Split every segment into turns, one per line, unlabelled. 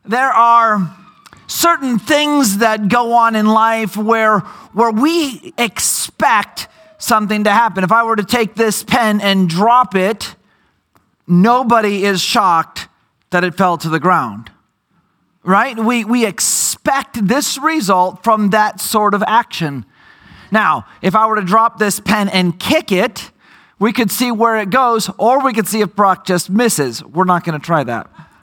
There are certain things that go on in life where we expect something to happen. If I were to take this pen and drop it, nobody is shocked that it fell to the ground, right? We expect this result from that sort of action. Now, if I were to drop this pen and kick it, we could see where it goes, or we could see if Brock just misses. We're not going to try that.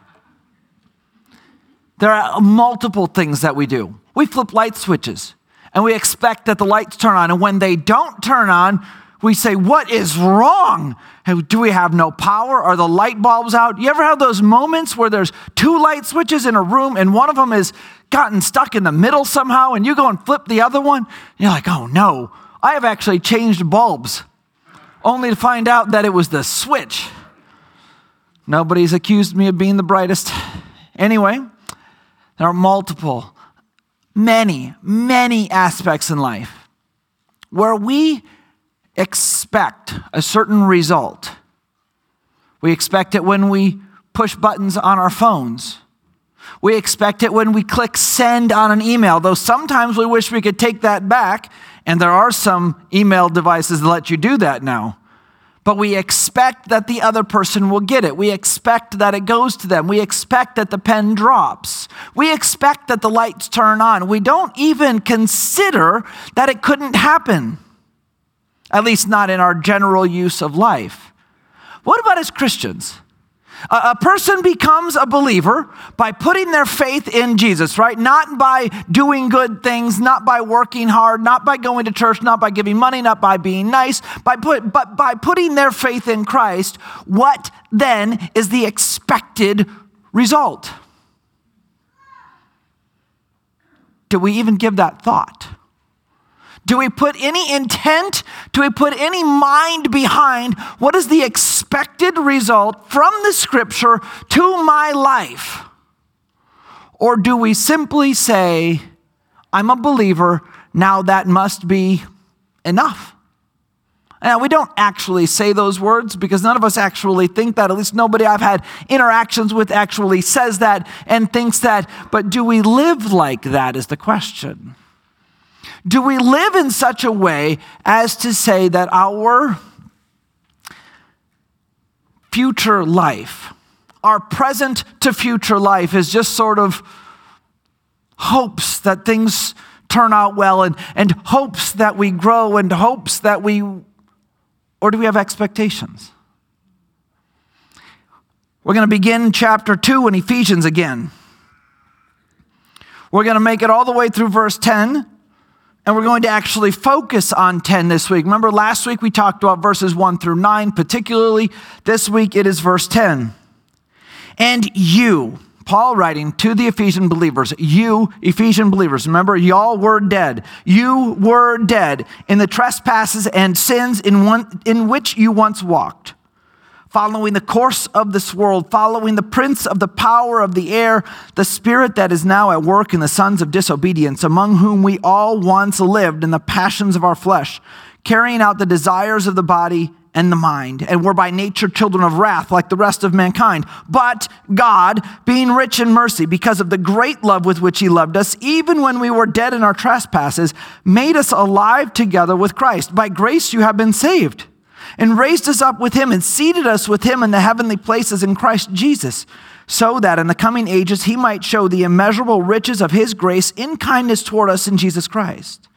There are multiple things that we do. We flip light switches, and we expect that the lights turn on. And when they don't turn on, we say, what is wrong? Do we have no power? Are the light bulbs out? You ever have those moments where there's two light switches in a room, and one of them has gotten stuck in the middle somehow, and you go and flip the other one? And you're like, oh no, I have actually changed bulbs, only to find out that it was the switch. Nobody's accused me of being the brightest. Anyway, there are many aspects in life where we expect a certain result. We expect it when we push buttons on our phones. We expect it when we click send on an email, though sometimes we wish we could take that back, and there are some email devices that let you do that now. But we expect that the other person will get it. We expect that it goes to them. We expect that the pen drops. We expect that the lights turn on. We don't even consider that it couldn't happen, at least not in our general use of life. What about as Christians? A person becomes a believer by putting their faith in Jesus, right? Not by doing good things, not by working hard, not by going to church, not by giving money, not by being nice, but by putting their faith in Christ. What then is the expected result? Do we even give that thought? Do we put any intent? Do we put any mind behind what is the expected result from the scripture to my life? Or do we simply say, I'm a believer, now that must be enough? Now, we don't actually say those words because none of us actually think that. At least nobody I've had interactions with actually says that and thinks that. But do we live like that is the question. Do we live in such a way as to say that our future life, our present to future life is just sort of hopes that things turn out well and hopes that we grow and hopes that or do we have expectations? We're going to begin chapter 2 in Ephesians again. We're going to make it all the way through verse 10. And we're going to actually focus on 10 this week. Remember last week we talked about verses 1 through 9, particularly this week it is verse 10. And you, Paul writing to the Ephesian believers, you Ephesian believers, remember y'all were dead. You were dead in the trespasses and sins in which you once walked, following the course of this world, following the prince of the power of the air, the spirit that is now at work in the sons of disobedience, among whom we all once lived in the passions of our flesh, carrying out the desires of the body and the mind, and were by nature children of wrath like the rest of mankind. But God, being rich in mercy, because of the great love with which he loved us, even when we were dead in our trespasses, made us alive together with Christ. By grace you have been saved, and raised us up with him and seated us with him in the heavenly places in Christ Jesus, so that in the coming ages he might show the immeasurable riches of his grace in kindness toward us in Jesus Christ.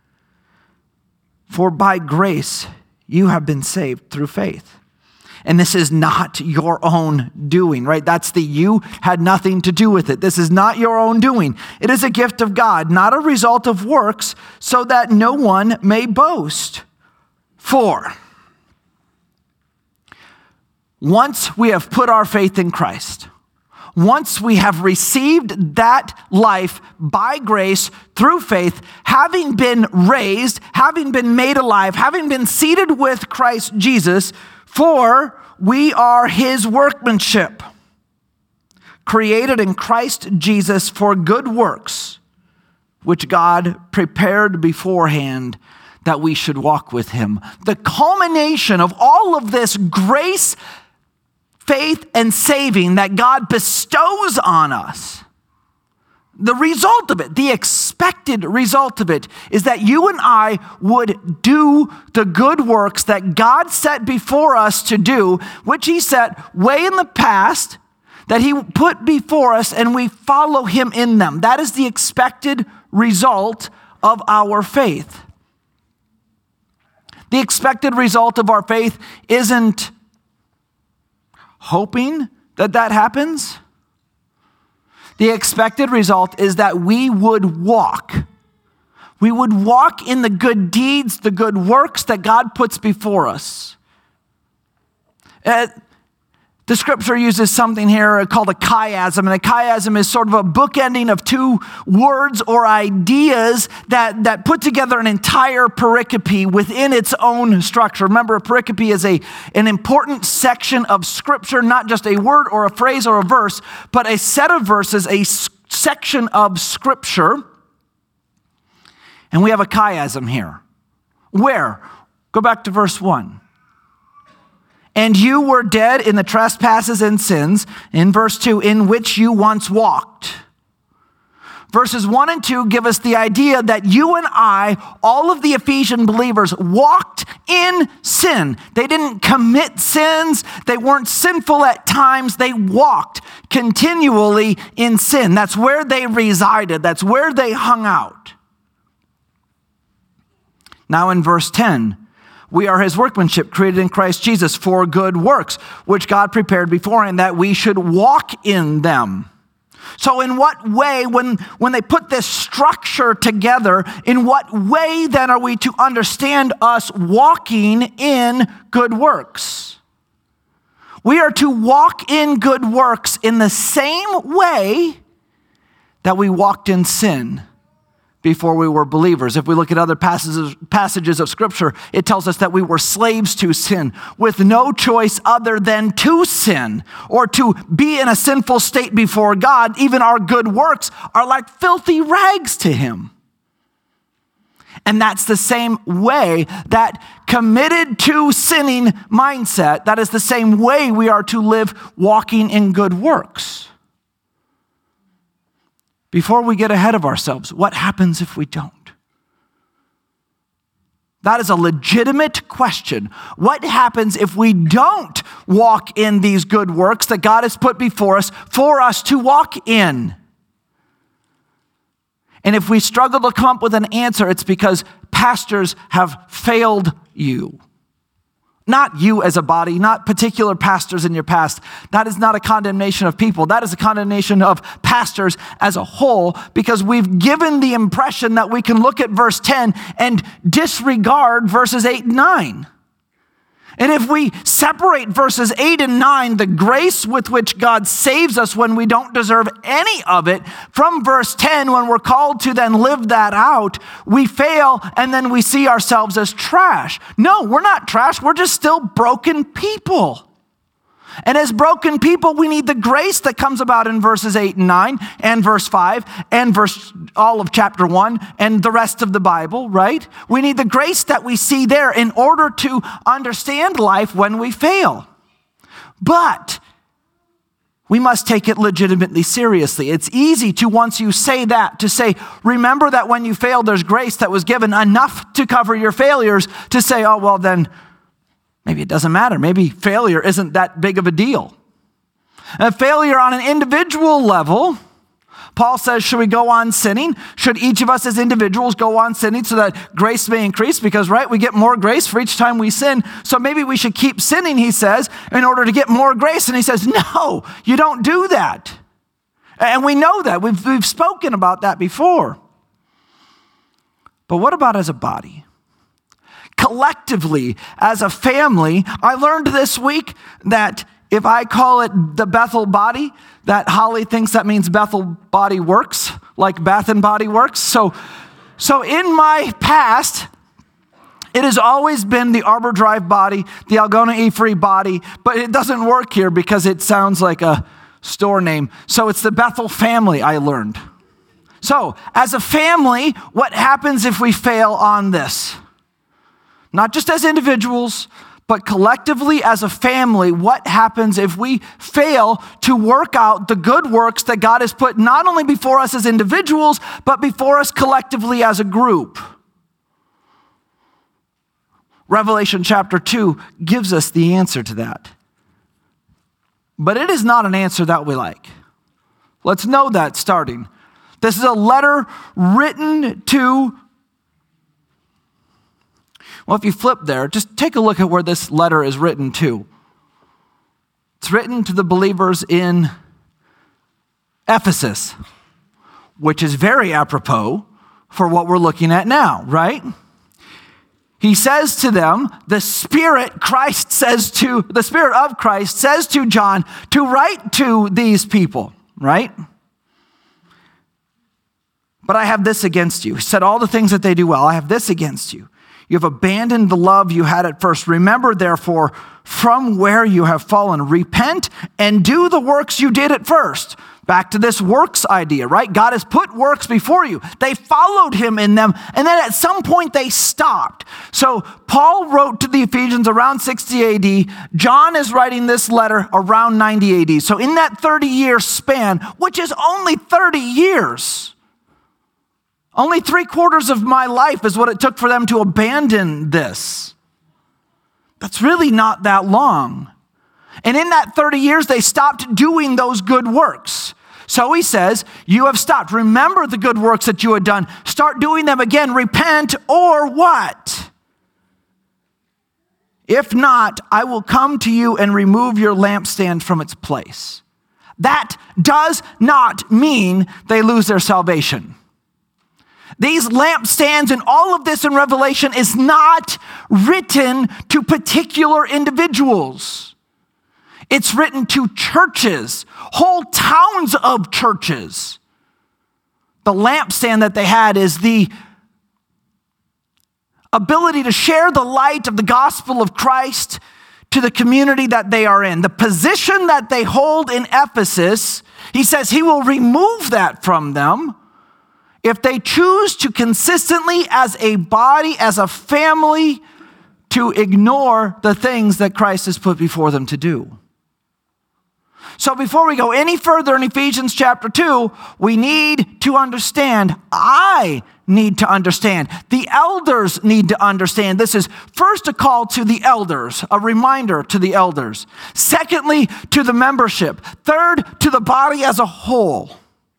For by grace you have been saved through faith. And this is not your own doing, right? That's the you had nothing to do with it. This is not your own doing. It is a gift of God, not a result of works, so that no one may boast. For once we have put our faith in Christ, once we have received that life by grace through faith, having been raised, having been made alive, having been seated with Christ Jesus, for we are his workmanship, created in Christ Jesus for good works, which God prepared beforehand that we should walk with him. The culmination of all of this grace, faith, and saving that God bestows on us The result of it, the expected result of it, is that you and I would do the good works that God set before us to do, which he set way in the past, that he put before us, and we follow him in them. That is the expected result of our faith. The expected result of our faith isn't hoping that that happens. The expected result is that we would walk. We would walk in the good deeds, the good works that God puts before us. The scripture uses something here called a chiasm, and a chiasm is sort of a bookending of two words or ideas that put together an entire pericope within its own structure. Remember, a pericope is an important section of scripture, not just a word or a phrase or a verse, but a set of verses, a section of scripture. And we have a chiasm here. Where? Go back to verse 1. And you were dead in the trespasses and sins, in verse 2, in which you once walked. Verses 1 and 2 give us the idea that you and I, all of the Ephesian believers, walked in sin. They didn't commit sins. They weren't sinful at times. They walked continually in sin. That's where they resided. That's where they hung out. Now in verse 10, we are his workmanship, created in Christ Jesus for good works, which God prepared beforehand that we should walk in them. So in what way, when they put this structure together, in what way then are we to understand us walking in good works? We are to walk in good works in the same way that we walked in sin before we were believers. If we look at other passages of Scripture, it tells us that we were slaves to sin with no choice other than to sin or to be in a sinful state before God. Even our good works are like filthy rags to him. And that's the same way, that committed to sinning mindset, that is the same way we are to live walking in good works. Before we get ahead of ourselves, what happens if we don't? That is a legitimate question. What happens if we don't walk in these good works that God has put before us for us to walk in? And if we struggle to come up with an answer, it's because pastors have failed you. Not you as a body, not particular pastors in your past. That is not a condemnation of people. That is a condemnation of pastors as a whole, because we've given the impression that we can look at verse 10 and disregard verses 8 and 9. And if we separate verses 8 and 9, the grace with which God saves us when we don't deserve any of it, from verse 10, when we're called to then live that out, we fail and then we see ourselves as trash. No, we're not trash. We're just still broken people. And as broken people, we need the grace that comes about in verses 8 and 9 and verse 5 and all of chapter 1 and the rest of the Bible, right? We need the grace that we see there in order to understand life when we fail. But we must take it legitimately seriously. It's easy to, once you say that, to say, remember that when you failed, there's grace that was given enough to cover your failures, to say, oh, well, then maybe it doesn't matter. Maybe failure isn't that big of a deal. And failure on an individual level, Paul says, should we go on sinning? Should each of us as individuals go on sinning so that grace may increase? Because, right, we get more grace for each time we sin. So maybe we should keep sinning, he says, in order to get more grace. And he says, no, you don't do that. And we know that. We've spoken about that before. But what about as a body? Collectively, as a family, I learned this week that if I call it the Bethel Body, that Holly thinks that means Bethel Body Works, like Bath and Body Works. So in my past, it has always been the Arbor Drive Body, the Algona E-Free Body, but it doesn't work here because it sounds like a store name. So it's the Bethel Family, I learned. So as a family, what happens if we fail on this? Not just as individuals, but collectively as a family, what happens if we fail to work out the good works that God has put not only before us as individuals, but before us collectively as a group? Revelation chapter 2 gives us the answer to that. But it is not an answer that we like. Let's know that starting. This is a letter written to, well, if you flip there, just take a look at where this letter is written to. It's written to the believers in Ephesus, which is very apropos for what we're looking at now, right? He says to them, the Spirit of Christ says to John to write to these people, right? But I have this against you. He said all the things that they do well. I have this against you. You have abandoned the love you had at first. Remember, therefore, from where you have fallen, repent and do the works you did at first. Back to this works idea, right? God has put works before you. They followed him in them, and then at some point they stopped. So Paul wrote to the Ephesians around 60 AD. John is writing this letter around 90 AD. So in that 30-year span, which is only 30 years, only 3/4 of my life is what it took for them to abandon this. That's really not that long. And in that 30 years, they stopped doing those good works. So he says, you have stopped. Remember the good works that you had done. Start doing them again. Repent or what? If not, I will come to you and remove your lampstand from its place. That does not mean they lose their salvation. These lampstands and all of this in Revelation is not written to particular individuals. It's written to churches, whole towns of churches. The lampstand that they had is the ability to share the light of the gospel of Christ to the community that they are in. The position that they hold in Ephesus, he says he will remove that from them if they choose to consistently, as a body, as a family, to ignore the things that Christ has put before them to do. So before we go any further in Ephesians chapter 2, we need to understand, I need to understand, the elders need to understand. This is first a call to the elders, a reminder to the elders. Secondly, to the membership. Third, to the body as a whole.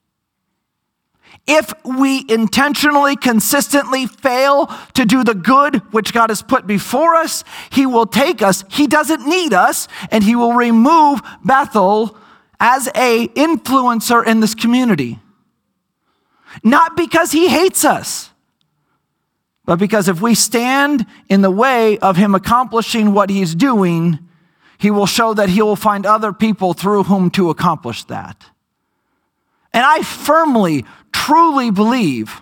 If we intentionally, consistently fail to do the good which God has put before us, he will take us. He doesn't need us, and he will remove Bethel as an influencer in this community. Not because he hates us, but because if we stand in the way of him accomplishing what he's doing, he will show that he will find other people through whom to accomplish that. And I firmly, truly believe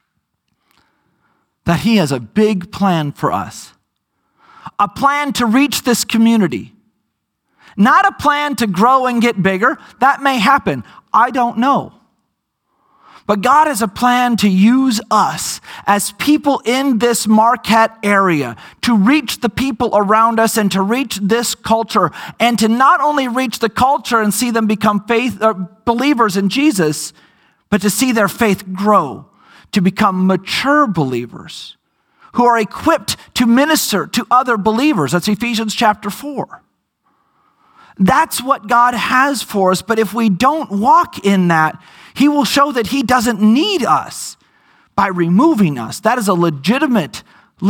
that he has a big plan for us. A plan to reach this community. Not a plan to grow and get bigger. That may happen. I don't know. But God has a plan to use us as people in this Marquette area to reach the people around us and to reach this culture, and to not only reach the culture and see them become believers in Jesus, but to see their faith grow, to become mature believers who are equipped to minister to other believers. That's Ephesians chapter 4. That's what God has for us, but if we don't walk in that, he will show that he doesn't need us by removing us. That is a legitimate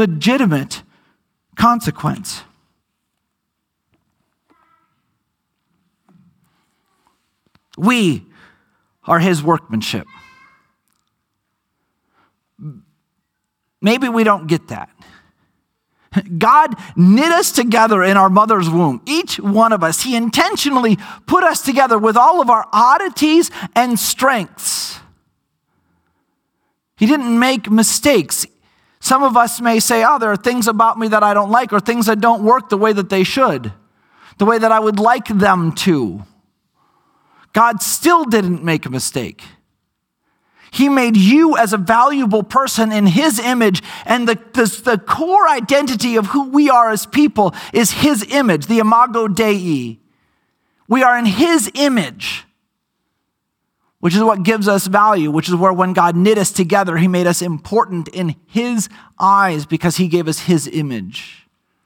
consequence. We are his workmanship. Maybe we don't get that. God knit us together in our mother's womb. Each one of us, he intentionally put us together with all of our oddities and strengths. He didn't make mistakes. Some of us may say, there are things about me that I don't like, or things that don't work the way that they should, the way that I would like them to. God still didn't make a mistake. He made you as a valuable person in his image, and the core identity of who we are as people is his image, the imago Dei. We are in his image, which is what gives us value, which is where when God knit us together, he made us important in his eyes because he gave us his image.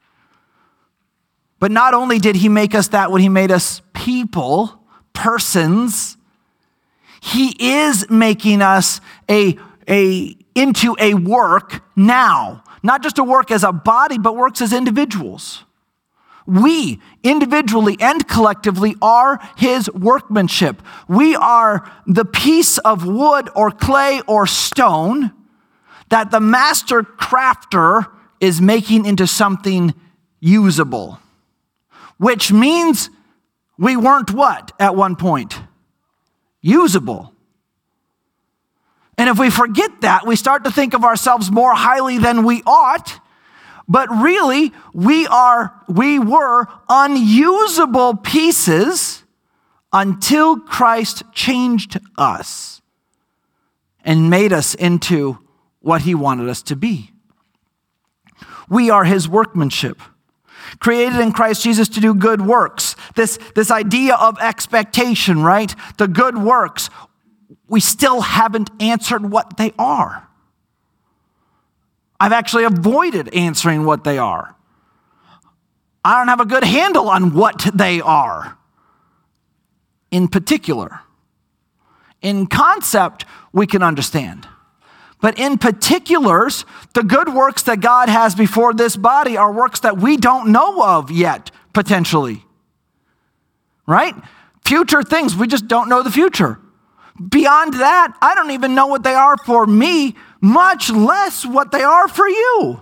But not only did he make us that when he made us people, persons, he is making us into a work now. Not just a work as a body, but works as individuals. We, individually and collectively, are his workmanship. We are the piece of wood or clay or stone that the master crafter is making into something usable. Which means we weren't what at one point? Usable. And if we forget that, we start to think of ourselves more highly than we ought. But really, we were unusable pieces until Christ changed us and made us into what he wanted us to be. We are his workmanship, created in Christ Jesus to do good works. This idea of expectation, right? The good works, we still haven't answered what they are. I've actually avoided answering what they are. I don't have a good handle on what they are in particular. In concept, we can understand. But in particulars, the good works that God has before this body are works that we don't know of yet, potentially. Right? Future things, we just don't know the future. Beyond that, I don't even know what they are for me, much less what they are for you.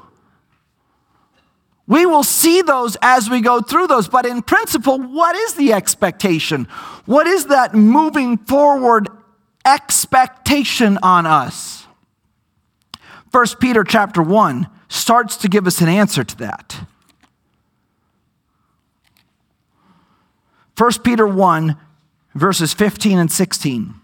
We will see those as we go through those, but in principle, what is the expectation? What is that moving forward expectation on us? 1 Peter chapter 1 starts to give us an answer to that. 1 Peter 1, verses 15 and 16.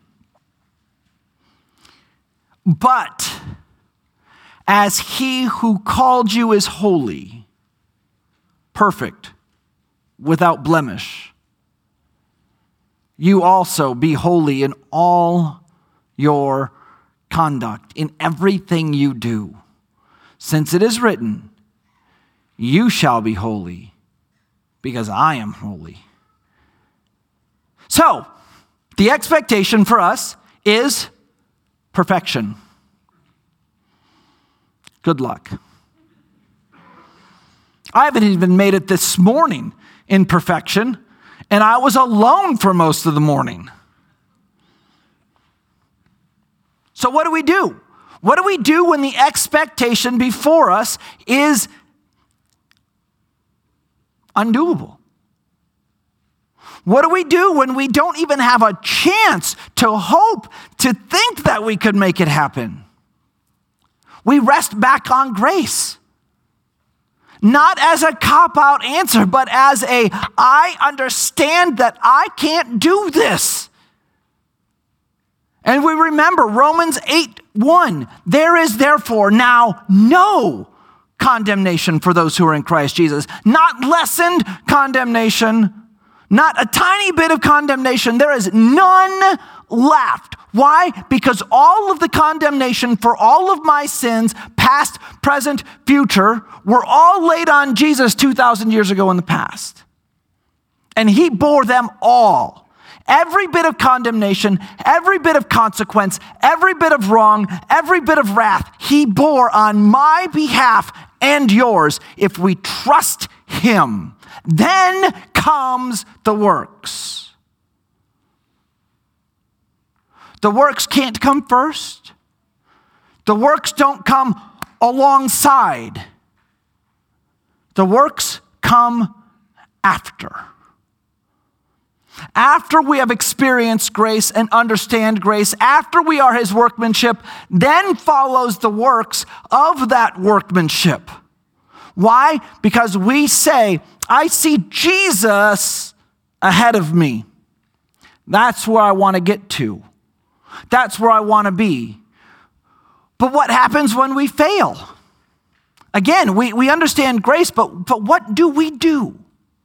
But as he who called you is holy, perfect, without blemish, you also be holy in all your conduct, in everything you do. Since it is written, you shall be holy, because I am holy. So, the expectation for us is perfection. Good luck. I haven't even made it this morning in perfection, and I was alone for most of the morning. So what do we do? What do we do when the expectation before us is undoable? What do we do when we don't even have a chance to hope, to think that we could make it happen? We rest back on grace. Not as a cop-out answer, but as I understand that I can't do this. And we remember Romans 8:1. There is therefore now no condemnation for those who are in Christ Jesus. Not lessened condemnation, not a tiny bit of condemnation. There is none left. Why? Because all of the condemnation for all of my sins, past, present, future, were all laid on Jesus 2,000 years ago in the past. And he bore them all. Every bit of condemnation, every bit of consequence, every bit of wrong, every bit of wrath, he bore on my behalf and yours if we trust him. Then comes the works. The works can't come first. The works don't come alongside. The works come after. After we have experienced grace and understand grace, after we are his workmanship, then follows the works of that workmanship. Why? Because we say, I see Jesus ahead of me. That's where I want to get to. That's where I want to be. But what happens when we fail? Again, we understand grace, but what do we do?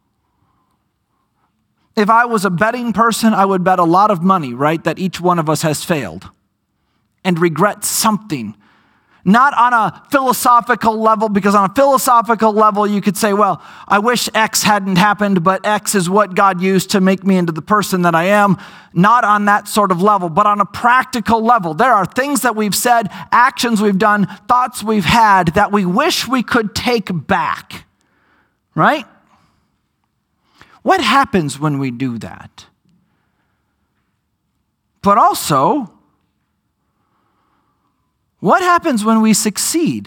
If I was a betting person, I would bet a lot of money, right, that each one of us has failed and regrets something. Not on a philosophical level, because on a philosophical level, you could say, well, I wish X hadn't happened, but X is what God used to make me into the person that I am. Not on that sort of level, but on a practical level. There are things that we've said, actions we've done, thoughts we've had that we wish we could take back, right? What happens when we do that? But also, what happens when we succeed?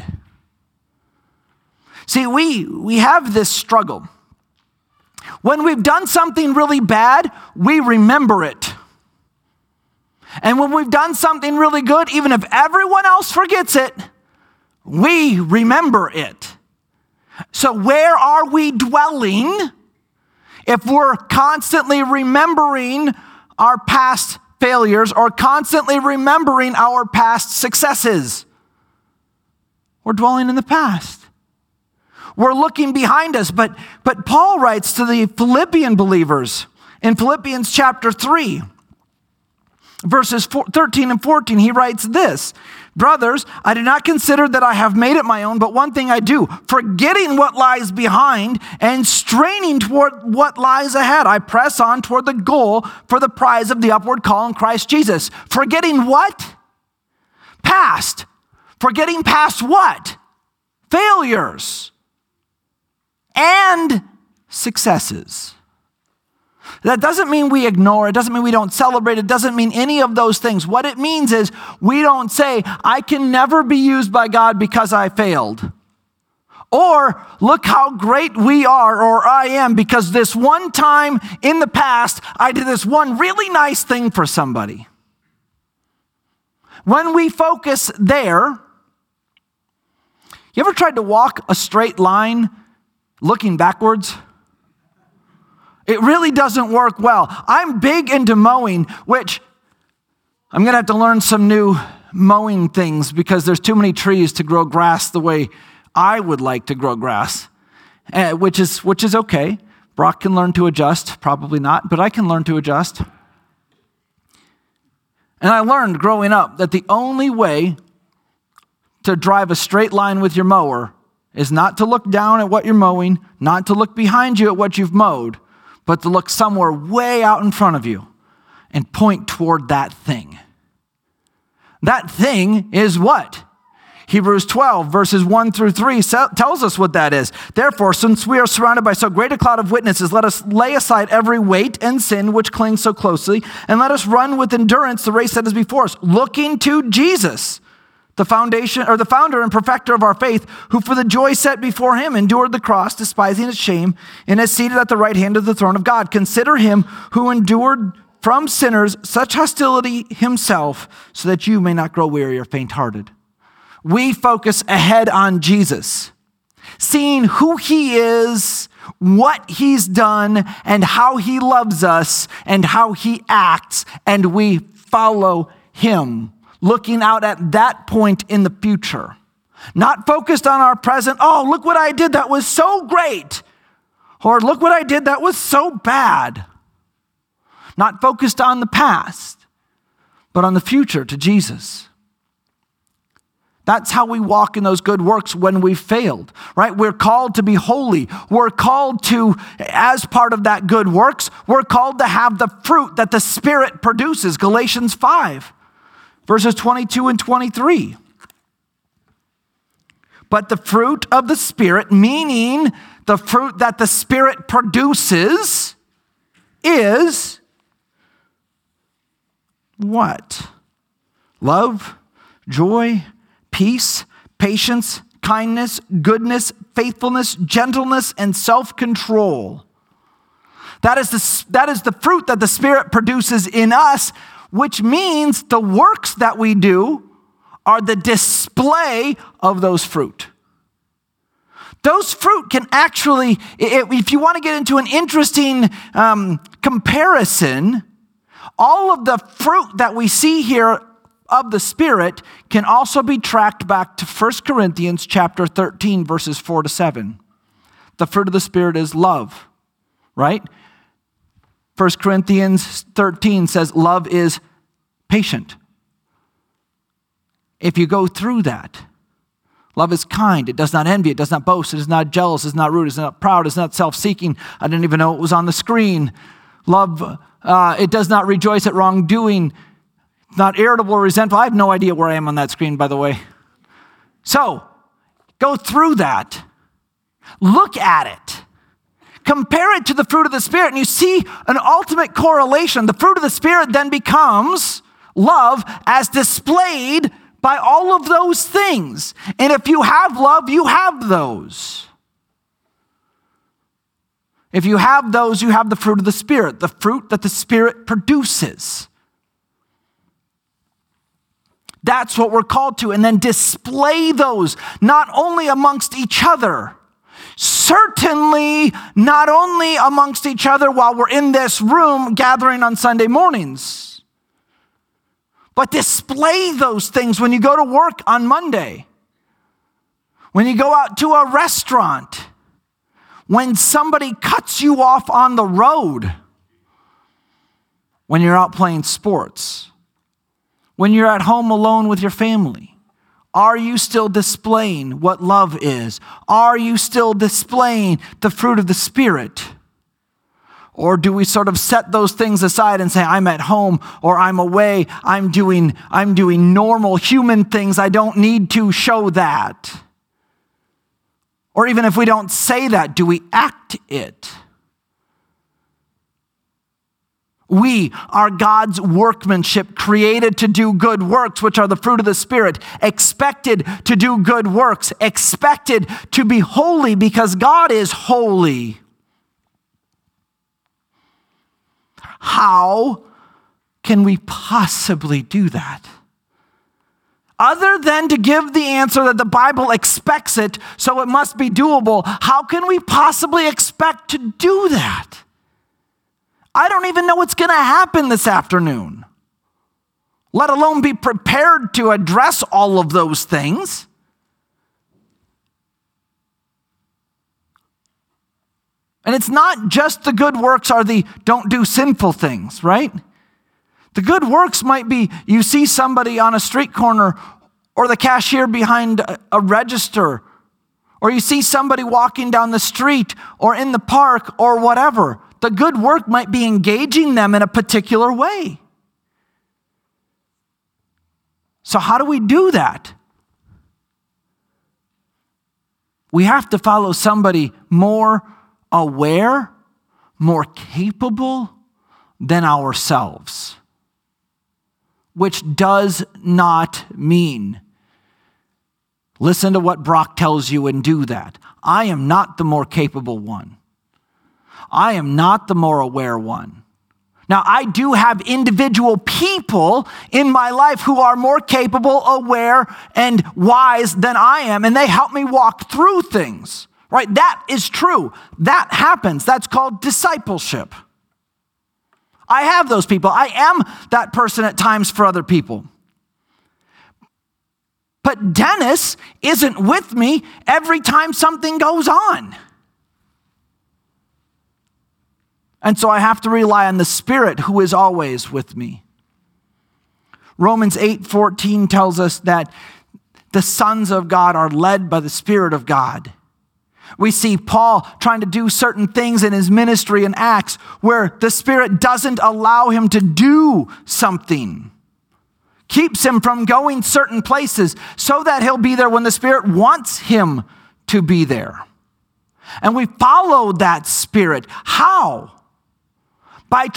See, we have this struggle. When we've done something really bad, we remember it. And when we've done something really good, even if everyone else forgets it, we remember it. So where are we dwelling if we're constantly remembering our past failures or constantly remembering our past successes? We're dwelling in the past. We're looking behind us. But Paul writes to the Philippian believers in Philippians chapter 3, verses 13 and 14, he writes this: brothers, I do not consider that I have made it my own, but one thing I do, forgetting what lies behind and straining toward what lies ahead, I press on toward the goal for the prize of the upward call in Christ Jesus. Forgetting what? Past. Forgetting past what? Failures and successes. That doesn't mean we ignore, it doesn't mean we don't celebrate, it doesn't mean any of those things. What it means is we don't say, I can never be used by God because I failed. Or, look how great we are, or I am, because this one time in the past, I did this one really nice thing for somebody. When we focus there, you ever tried to walk a straight line looking backwards? It really doesn't work well. I'm big into mowing, which I'm going to have to learn some new mowing things because there's too many trees to grow grass the way I would like to grow grass, which is okay. Brock can learn to adjust, probably not, but I can learn to adjust. And I learned growing up that the only way to drive a straight line with your mower is not to look down at what you're mowing, not to look behind you at what you've mowed, but to look somewhere way out in front of you and point toward that thing. That thing is what? Hebrews 12, verses 1 through 3 tells us what that is. Therefore, since we are surrounded by so great a cloud of witnesses, let us lay aside every weight and sin which clings so closely, and let us run with endurance the race that is before us, looking to Jesus, the founder and perfecter of our faith, who for the joy set before him endured the cross, despising its shame, and is seated at the right hand of the throne of God. Consider him who endured from sinners such hostility himself, so that you may not grow weary or faint-hearted. We focus ahead on Jesus, seeing who he is, what he's done, and how he loves us, and how he acts, and we follow him, looking out at that point in the future. Not focused on our present, oh, look what I did that was so great. Or look what I did that was so bad. Not focused on the past, but on the future to Jesus. That's how we walk in those good works when we failed, right? We're called to be holy. We're called to, as part of that good works, we're called to have the fruit that the Spirit produces. Galatians 5. Verses 22 and 23. But the fruit of the Spirit, meaning the fruit that the Spirit produces, is what? Love, joy, peace, patience, kindness, goodness, faithfulness, gentleness, and self-control. That is the fruit that the Spirit produces in us, which means the works that we do are the display of those fruit. Those fruit can actually, if you want to get into an interesting comparison, All of the fruit that we see here of the Spirit can also be tracked back to 1 Corinthians chapter 13, verses 4-7. The fruit of the Spirit is love, right? 1 Corinthians 13 says love is patient. If you go through that, love is kind. It does not envy. It does not boast. It is not jealous. It is not rude. It is not proud. It is not self-seeking. I didn't even know it was on the screen. Love, it does not rejoice at wrongdoing. Not irritable or resentful. I have no idea where I am on that screen, by the way. So, go through that. Look at it. Compare it to the fruit of the Spirit, and you see an ultimate correlation. The fruit of the Spirit then becomes love as displayed by all of those things. And if you have love, you have those. If you have those, you have the fruit of the Spirit, the fruit that the Spirit produces. That's what we're called to. And then display those, not only amongst each other, certainly not only amongst each other while we're in this room gathering on Sunday mornings, but display those things when you go to work on Monday, when you go out to a restaurant, when somebody cuts you off on the road, when you're out playing sports, when you're at home alone with your family. Are you still displaying what love is? Are you still displaying the fruit of the Spirit? Or do we sort of set those things aside and say, I'm at home or I'm away, I'm doing normal human things, I don't need to show that? Or even if we don't say that, do we act it? We are God's workmanship, created to do good works, which are the fruit of the Spirit, expected to do good works, expected to be holy because God is holy. How can we possibly do that? Other than to give the answer that the Bible expects it, so it must be doable, how can we possibly expect to do that? I don't even know what's going to happen this afternoon, let alone be prepared to address all of those things. And it's not just the good works are the don't do sinful things, right? The good works might be you see somebody on a street corner or the cashier behind a register, or you see somebody walking down the street or in the park or whatever. The good work might be engaging them in a particular way. So how do we do that? We have to follow somebody more aware, more capable than ourselves. Which does not mean, listen to what Brock tells you and do that. I am not the more capable one. I am not the more aware one. Now, I do have individual people in my life who are more capable, aware, and wise than I am, and they help me walk through things, right? That is true. That happens. That's called discipleship. I have those people. I am that person at times for other people. But Dennis isn't with me every time something goes on. And so I have to rely on the Spirit who is always with me. Romans 8:14 tells us that the sons of God are led by the Spirit of God. We see Paul trying to do certain things in his ministry in Acts where the Spirit doesn't allow him to do something, keeps him from going certain places so that he'll be there when the Spirit wants him to be there. And we follow that Spirit. How? By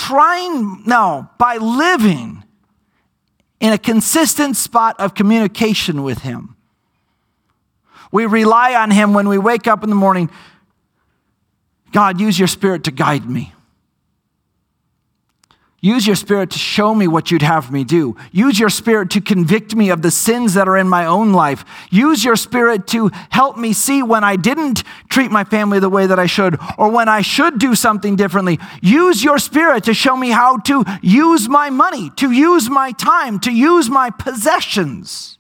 living in a consistent spot of communication with Him. We rely on Him when we wake up in the morning. God, use your Spirit to guide me. Use your Spirit to show me what you'd have me do. Use your Spirit to convict me of the sins that are in my own life. Use your Spirit to help me see when I didn't treat my family the way that I should, or when I should do something differently. Use your Spirit to show me how to use my money, to use my time, to use my possessions.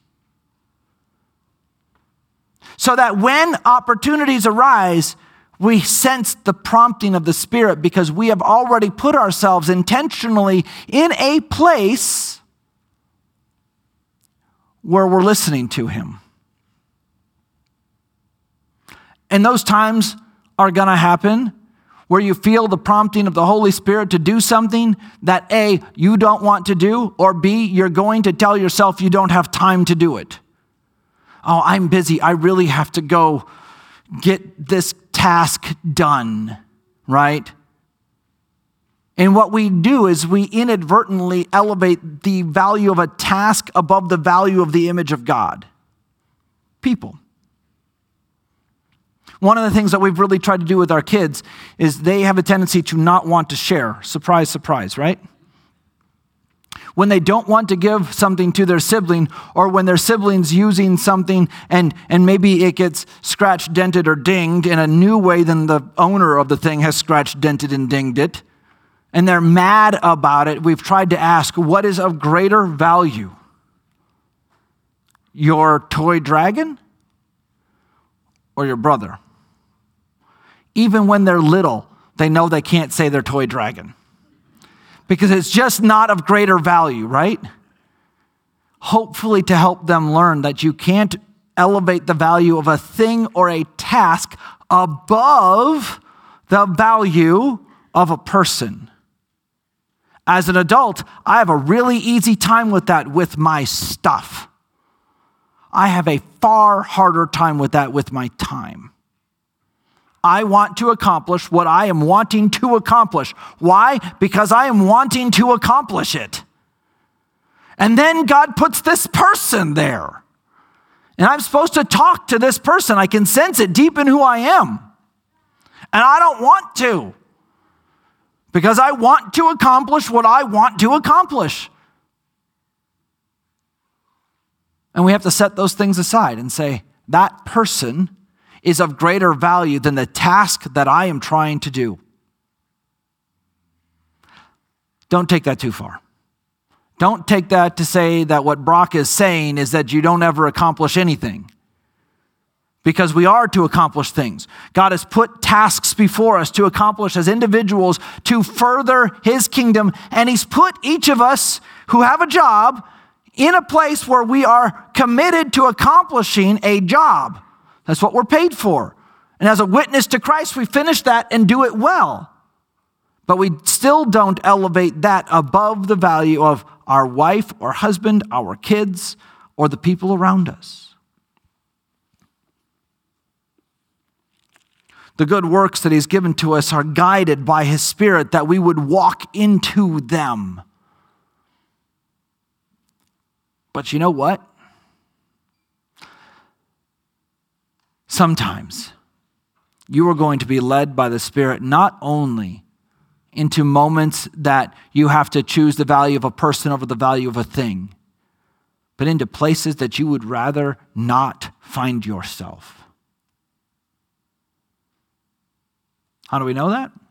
So that when opportunities arise, we sense the prompting of the Spirit because we have already put ourselves intentionally in a place where we're listening to Him. And those times are going to happen where you feel the prompting of the Holy Spirit to do something that A, you don't want to do, or B, you're going to tell yourself you don't have time to do it. Oh, I'm busy. I really have to go get this task done, right? And what we do is we inadvertently elevate the value of a task above the value of the image of God. People. One of the things that we've really tried to do with our kids is they have a tendency to not want to share. Surprise, surprise, right? When they don't want to give something to their sibling, or when their sibling's using something and maybe it gets scratched, dented, or dinged in a new way than the owner of the thing has scratched, dented, and dinged it, and they're mad about it, we've tried to ask, what is of greater value? Your toy dragon or your brother? Even when they're little, they know they can't say their toy dragon, because it's just not of greater value, right? Hopefully to help them learn that you can't elevate the value of a thing or a task above the value of a person. As an adult, I have a really easy time with that with my stuff. I have a far harder time with that with my time. I want to accomplish what I am wanting to accomplish. Why? Because I am wanting to accomplish it. And then God puts this person there. And I'm supposed to talk to this person. I can sense it deep in who I am. And I don't want to. Because I want to accomplish what I want to accomplish. And we have to set those things aside and say, that person is of greater value than the task that I am trying to do. Don't take that too far. Don't take that to say that what Brock is saying is that you don't ever accomplish anything. Because we are to accomplish things. God has put tasks before us to accomplish as individuals to further His kingdom, and He's put each of us who have a job in a place where we are committed to accomplishing a job. That's what we're paid for. And as a witness to Christ, we finish that and do it well. But we still don't elevate that above the value of our wife or husband, our kids, or the people around us. The good works that He's given to us are guided by His Spirit that we would walk into them. But you know what? Sometimes you are going to be led by the Spirit not only into moments that you have to choose the value of a person over the value of a thing, but into places that you would rather not find yourself. How do we know that?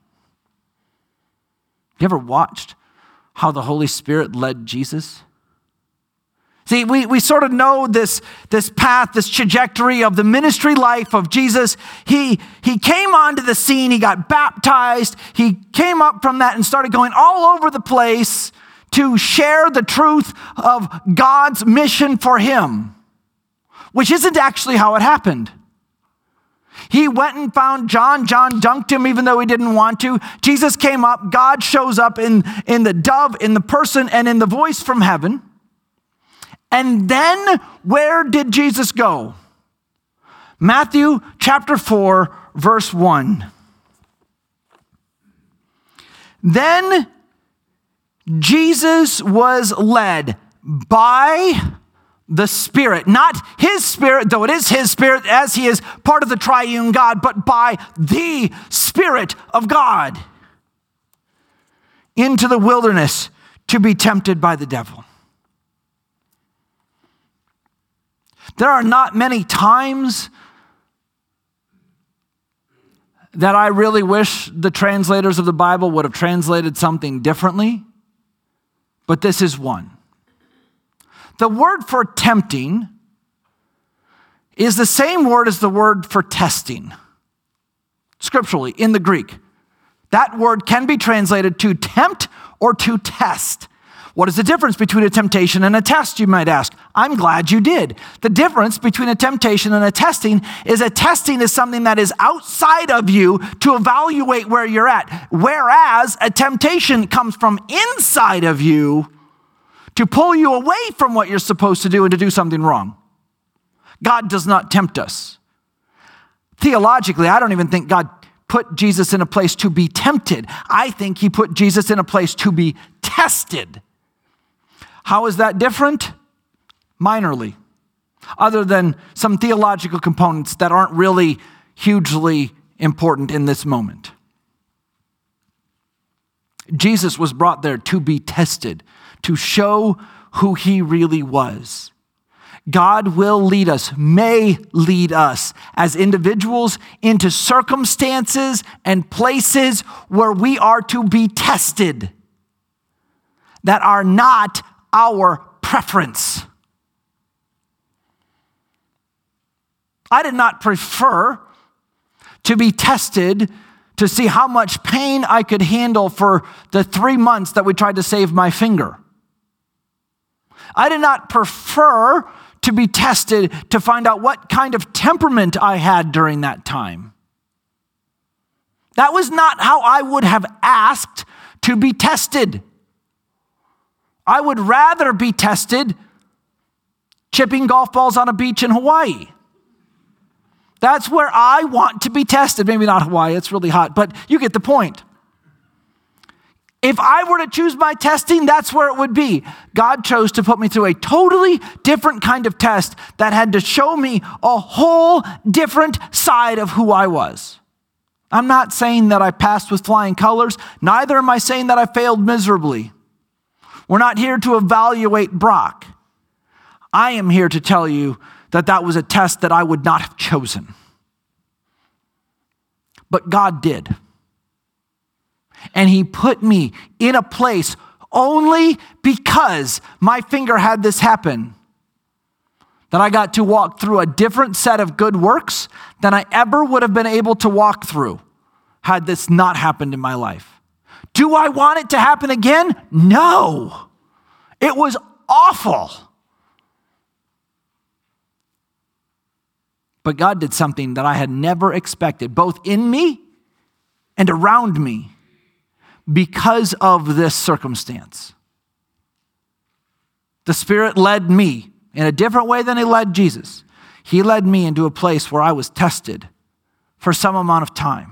You ever watched how the Holy Spirit led Jesus? See, we sort of know this path, this trajectory of the ministry life of Jesus. He came onto the scene, He got baptized, He came up from that and started going all over the place to share the truth of God's mission for Him, which isn't actually how it happened. He went and found John. John dunked him even though he didn't want to. Jesus came up. God shows up in the dove, in the person, and in the voice from heaven. And then where did Jesus go? Matthew chapter 4, verse 1. Then Jesus was led by the Spirit, not His Spirit, though it is His Spirit as He is part of the triune God, but by the Spirit of God into the wilderness to be tempted by the devil. There are not many times that I really wish the translators of the Bible would have translated something differently, but this is one. The word for tempting is the same word as the word for testing. Scripturally, in the Greek, that word can be translated to tempt or to test. What is the difference between a temptation and a test, you might ask? I'm glad you did. The difference between a temptation and a testing is something that is outside of you to evaluate where you're at, whereas a temptation comes from inside of you to pull you away from what you're supposed to do and to do something wrong. God does not tempt us. Theologically, I don't even think God put Jesus in a place to be tempted. I think he put Jesus in a place to be tested. How is that different? Minorly, other than some theological components that aren't really hugely important in this moment. Jesus was brought there to be tested, to show who he really was. God will lead us, may lead us as individuals into circumstances and places where we are to be tested that are not our preference. I did not prefer to be tested to see how much pain I could handle for the 3 months that we tried to save my finger. I did not prefer to be tested to find out what kind of temperament I had during that time. That was not how I would have asked to be tested. I would rather be tested chipping golf balls on a beach in Hawaii. That's where I want to be tested. Maybe not Hawaii, it's really hot, but you get the point. If I were to choose my testing, that's where it would be. God chose to put me through a totally different kind of test that had to show me a whole different side of who I was. I'm not saying that I passed with flying colors. Neither am I saying that I failed miserably. We're not here to evaluate Brock. I am here to tell you that that was a test that I would not have chosen. But God did. And he put me in a place only because my finger had this happen, that I got to walk through a different set of good works than I ever would have been able to walk through had this not happened in my life. Do I want it to happen again? No. It was awful. But God did something that I had never expected, both in me and around me, because of this circumstance. The Spirit led me in a different way than he led Jesus. He led me into a place where I was tested for some amount of time.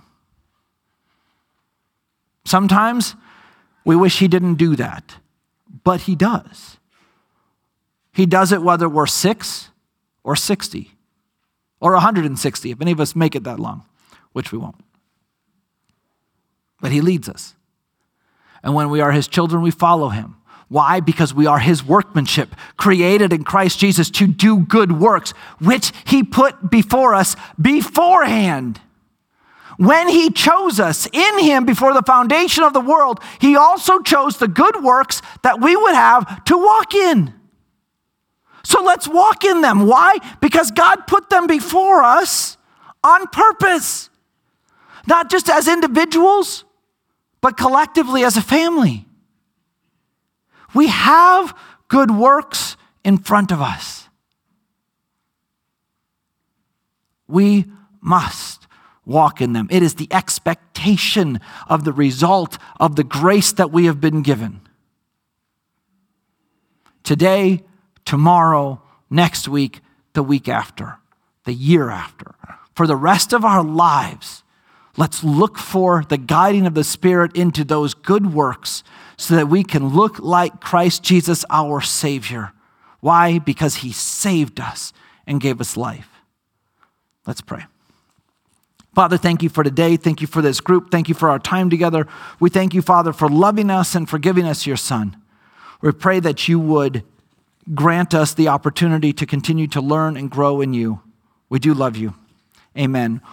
Sometimes we wish he didn't do that, but he does. He does it whether we're 6 or 60 or 160, if any of us make it that long, which we won't. But he leads us. And when we are his children, we follow him. Why? Because we are his workmanship, created in Christ Jesus to do good works, which he put before us beforehand. When he chose us in him before the foundation of the world, he also chose the good works that we would have to walk in. So let's walk in them. Why? Because God put them before us on purpose. Not just as individuals, but collectively as a family. We have good works in front of us. We must walk in them. It is the expectation of the result of the grace that we have been given. Today, tomorrow, next week, the week after, the year after. For the rest of our lives, let's look for the guiding of the Spirit into those good works so that we can look like Christ Jesus, our Savior. Why? Because he saved us and gave us life. Let's pray. Father, thank you for today. Thank you for this group. Thank you for our time together. We thank you, Father, for loving us and for giving us your Son. We pray that you would grant us the opportunity to continue to learn and grow in you. We do love you. Amen.